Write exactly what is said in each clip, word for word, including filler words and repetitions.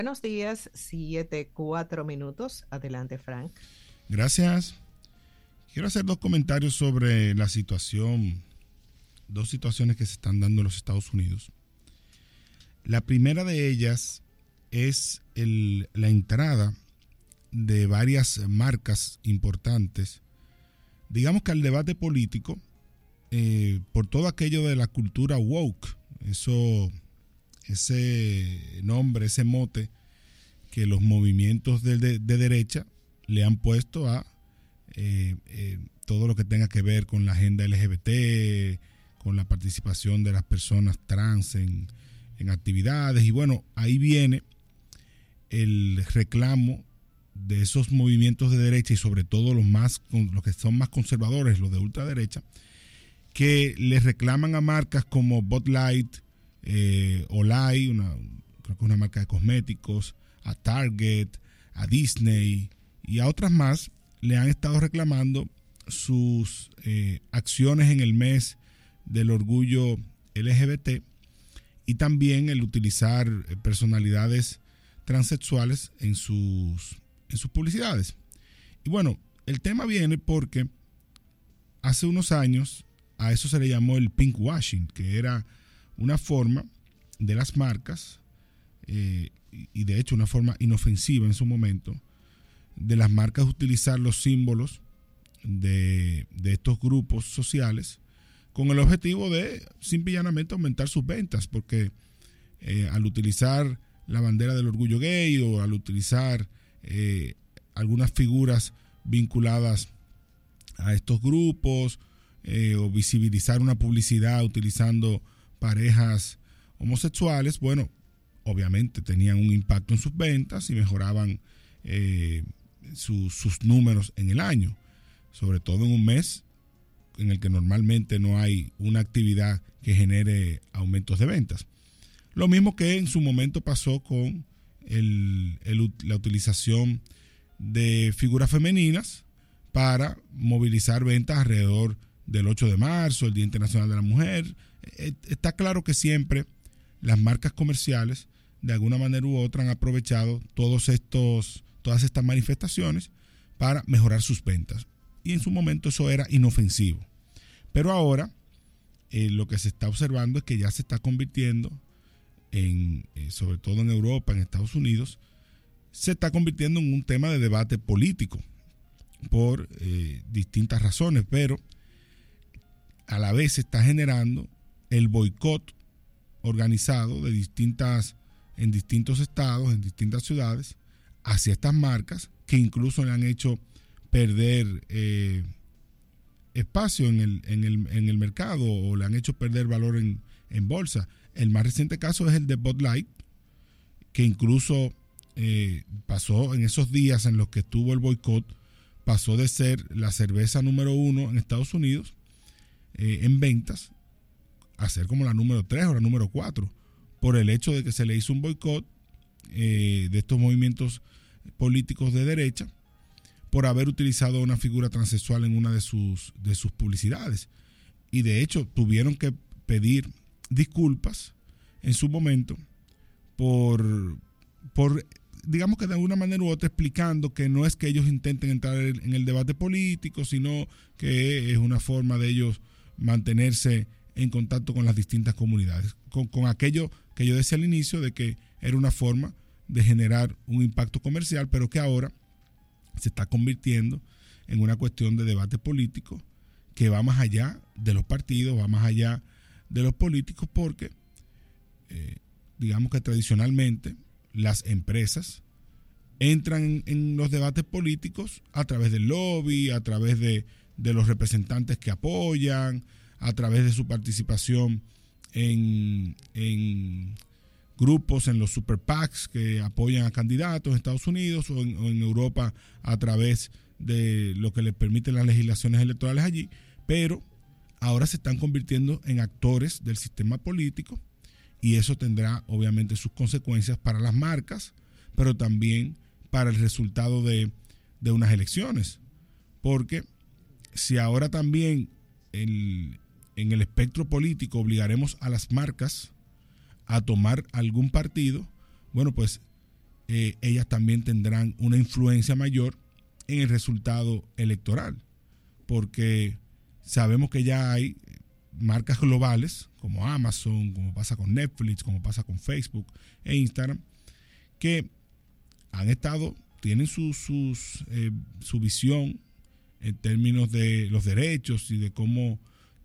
Buenos días, siete, cuatro minutos. Adelante, Frank. Gracias. Quiero hacer dos comentarios sobre la situación, dos situaciones que se están dando en los Estados Unidos. La primera de ellas es el, la entrada de varias marcas importantes, digamos que al debate político, eh, por todo aquello de la cultura woke, eso, ese nombre, ese mote que los movimientos de, de, de derecha le han puesto a eh, eh, todo lo que tenga que ver con la agenda L G B T, con la participación de las personas trans en, en actividades. Y bueno, ahí viene el reclamo de esos movimientos de derecha y sobre todo los más los que son más conservadores, los de ultraderecha, que les reclaman a marcas como Bud Light, eh, Olay, una, creo que una marca de cosméticos, a Target, a Disney y a otras más, le han estado reclamando sus eh, acciones en el mes del orgullo L G B T y también el utilizar personalidades transexuales en sus, en sus publicidades. Y bueno, el tema viene porque hace unos años a eso se le llamó el pinkwashing, que era una forma de las marcas, eh, y de hecho una forma inofensiva en su momento, de las marcas utilizar los símbolos de, de estos grupos sociales con el objetivo de simple y llanamente aumentar sus ventas, porque eh, al utilizar la bandera del orgullo gay o al utilizar eh, algunas figuras vinculadas a estos grupos eh, o visibilizar una publicidad utilizando parejas homosexuales, bueno, obviamente tenían un impacto en sus ventas y mejoraban eh, su, sus números en el año, sobre todo en un mes en el que normalmente no hay una actividad que genere aumentos de ventas. Lo mismo que en su momento pasó con el, el, la utilización de figuras femeninas para movilizar ventas alrededor del ocho de marzo, el Día Internacional de la Mujer. Está claro que siempre las marcas comerciales de alguna manera u otra han aprovechado todos estos, todas estas manifestaciones para mejorar sus ventas. Y en su momento eso era inofensivo. Pero ahora eh, lo que se está observando es que ya se está convirtiendo en, eh, sobre todo en Europa, en Estados Unidos, se está convirtiendo en un tema de debate político por eh, distintas razones, pero a la vez se está generando el boicot organizado de distintas, en distintos estados, en distintas ciudades, hacia estas marcas que incluso le han hecho perder eh, espacio en el, en, el, en el mercado o le han hecho perder valor en, en bolsa. El más reciente caso es el de Bud Light, que incluso eh, pasó en esos días en los que estuvo el boicot, pasó de ser la cerveza número uno en Estados Unidos eh, en ventas a ser como la número tres o la número cuatro, por el hecho de que se le hizo un boicot eh, de estos movimientos políticos de derecha por haber utilizado una figura transexual en una de sus, de sus publicidades. Y de hecho tuvieron que pedir disculpas en su momento por, por, digamos que de alguna manera u otra, explicando que no es que ellos intenten entrar en el debate político, sino que es una forma de ellos mantenerse en contacto con las distintas comunidades, con, con aquello que yo decía al inicio de que era una forma de generar un impacto comercial, pero que ahora se está convirtiendo en una cuestión de debate político que va más allá de los partidos, va más allá de los políticos, porque eh, digamos que tradicionalmente las empresas entran en, en los debates políticos a través del lobby, a través de, de los representantes que apoyan, a través de su participación en, en grupos, en los super PACs que apoyan a candidatos en Estados Unidos o en, o en Europa a través de lo que les permiten las legislaciones electorales allí, pero ahora se están convirtiendo en actores del sistema político y eso tendrá obviamente sus consecuencias para las marcas, pero también para el resultado de, de unas elecciones, porque si ahora también el, en el espectro político obligaremos a las marcas a tomar algún partido, bueno, pues eh, ellas también tendrán una influencia mayor en el resultado electoral, porque sabemos que ya hay marcas globales como Amazon, como pasa con Netflix, como pasa con Facebook e Instagram, que han estado, tienen su, sus, eh, su visión en términos de los derechos y de cómo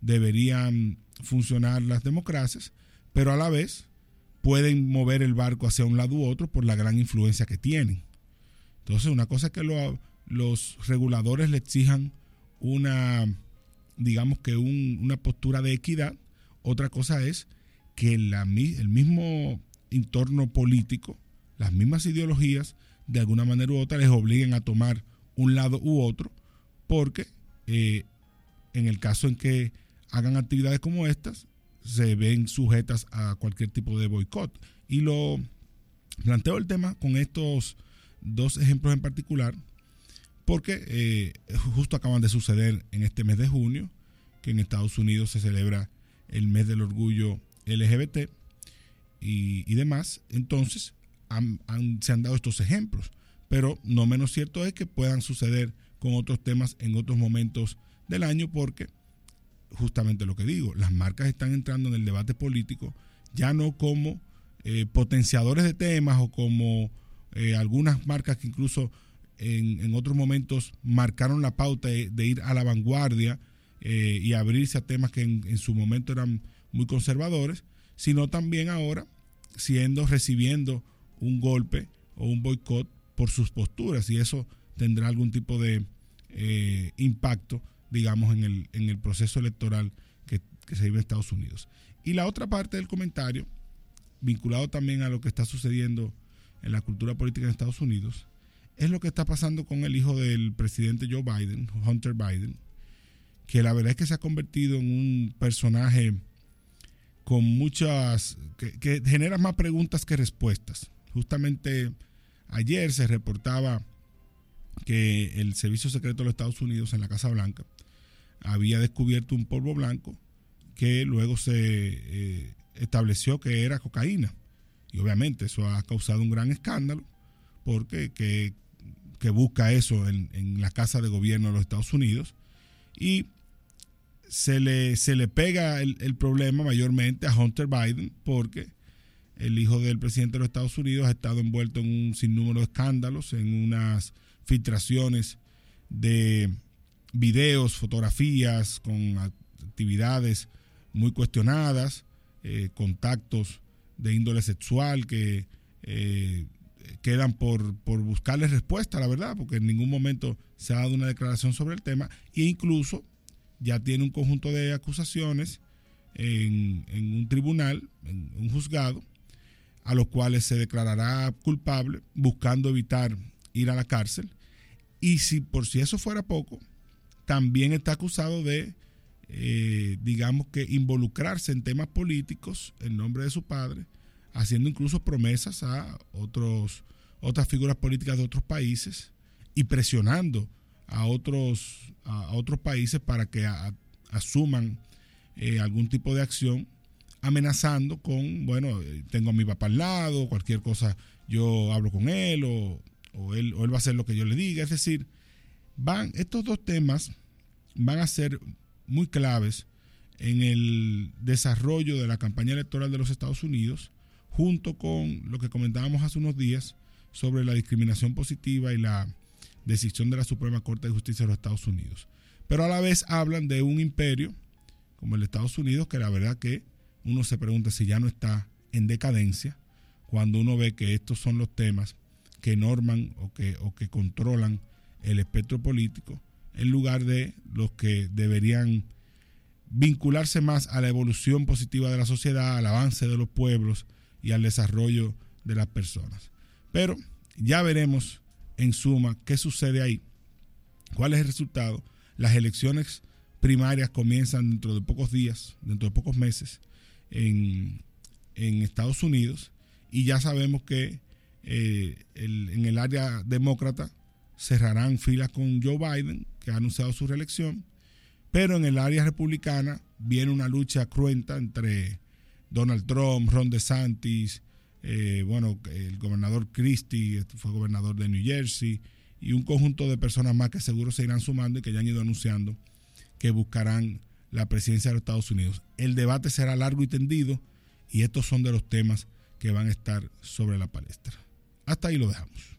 deberían funcionar las democracias, pero a la vez pueden mover el barco hacia un lado u otro por la gran influencia que tienen. Entonces, una cosa es que lo, los reguladores le exijan una, digamos que un, una postura de equidad. Otra cosa es que la, el mismo entorno político, las mismas ideologías, de alguna manera u otra les obliguen a tomar un lado u otro, porque eh, en el caso en que hagan actividades como estas, se ven sujetas a cualquier tipo de boicot. Y lo planteo el tema con estos dos ejemplos en particular, porque eh, justo acaban de suceder en este mes de junio, que en Estados Unidos se celebra el mes del orgullo L G B T y, y demás. Entonces han, han, se han dado estos ejemplos, pero no menos cierto es que puedan suceder con otros temas en otros momentos del año, porque justamente lo que digo, las marcas están entrando en el debate político ya no como eh, potenciadores de temas o como eh, algunas marcas que incluso en, en otros momentos marcaron la pauta de, de ir a la vanguardia eh, y abrirse a temas que en, en su momento eran muy conservadores, sino también ahora siendo, recibiendo un golpe o un boicot por sus posturas, y eso tendrá algún tipo de eh, impacto, digamos, en el, en el proceso electoral que, que se vive en Estados Unidos. Y la otra parte del comentario, vinculado también a lo que está sucediendo en la cultura política en Estados Unidos, es lo que está pasando con el hijo del presidente Joe Biden, Hunter Biden, que la verdad es que se ha convertido en un personaje con muchas, que, que genera más preguntas que respuestas. Justamente ayer se reportaba que el Servicio Secreto de los Estados Unidos en la Casa Blanca había descubierto un polvo blanco que luego se eh, estableció que era cocaína. Y obviamente eso ha causado un gran escándalo, porque que, que busca eso en, en la Casa de Gobierno de los Estados Unidos, y se le, se le pega el, el problema mayormente a Hunter Biden, porque el hijo del presidente de los Estados Unidos ha estado envuelto en un sinnúmero de escándalos, en unas filtraciones de videos, fotografías con actividades muy cuestionadas, eh, contactos de índole sexual que eh, quedan por, por buscarle respuesta, la verdad, porque en ningún momento se ha dado una declaración sobre el tema, e incluso ya tiene un conjunto de acusaciones en, en un tribunal, en un juzgado, a los cuales se declarará culpable, buscando evitar ir a la cárcel. Y si por si eso fuera poco, también está acusado de, eh, digamos que involucrarse en temas políticos en nombre de su padre, haciendo incluso promesas a otros, otras figuras políticas de otros países y presionando a otros, a otros países para que a, a, asuman eh, algún tipo de acción, amenazando con, bueno, tengo a mi papá al lado, cualquier cosa yo hablo con él, o, o, él, o él va a hacer lo que yo le diga. Es decir, van, estos dos temas van a ser muy claves en el desarrollo de la campaña electoral de los Estados Unidos, junto con lo que comentábamos hace unos días sobre la discriminación positiva y la decisión de la Suprema Corte de Justicia de los Estados Unidos. Pero a la vez hablan de un imperio como el de Estados Unidos, que la verdad que uno se pregunta si ya no está en decadencia, cuando uno ve que estos son los temas que norman o que, o que controlan el espectro político, en lugar de los que deberían vincularse más a la evolución positiva de la sociedad, al avance de los pueblos y al desarrollo de las personas. Pero ya veremos en suma qué sucede ahí, cuál es el resultado. Las elecciones primarias comienzan dentro de pocos días, dentro de pocos meses en, en Estados Unidos, y ya sabemos que eh, el, en el área demócrata cerrarán filas con Joe Biden, que ha anunciado su reelección, pero en el área republicana viene una lucha cruenta entre Donald Trump, Ron DeSantis, eh, bueno, el gobernador Christie fue gobernador de New Jersey, y un conjunto de personas más que seguro se irán sumando y que ya han ido anunciando que buscarán la presidencia de los Estados Unidos. El debate será largo y tendido, y estos son de los temas que van a estar sobre la palestra. Hasta ahí lo dejamos.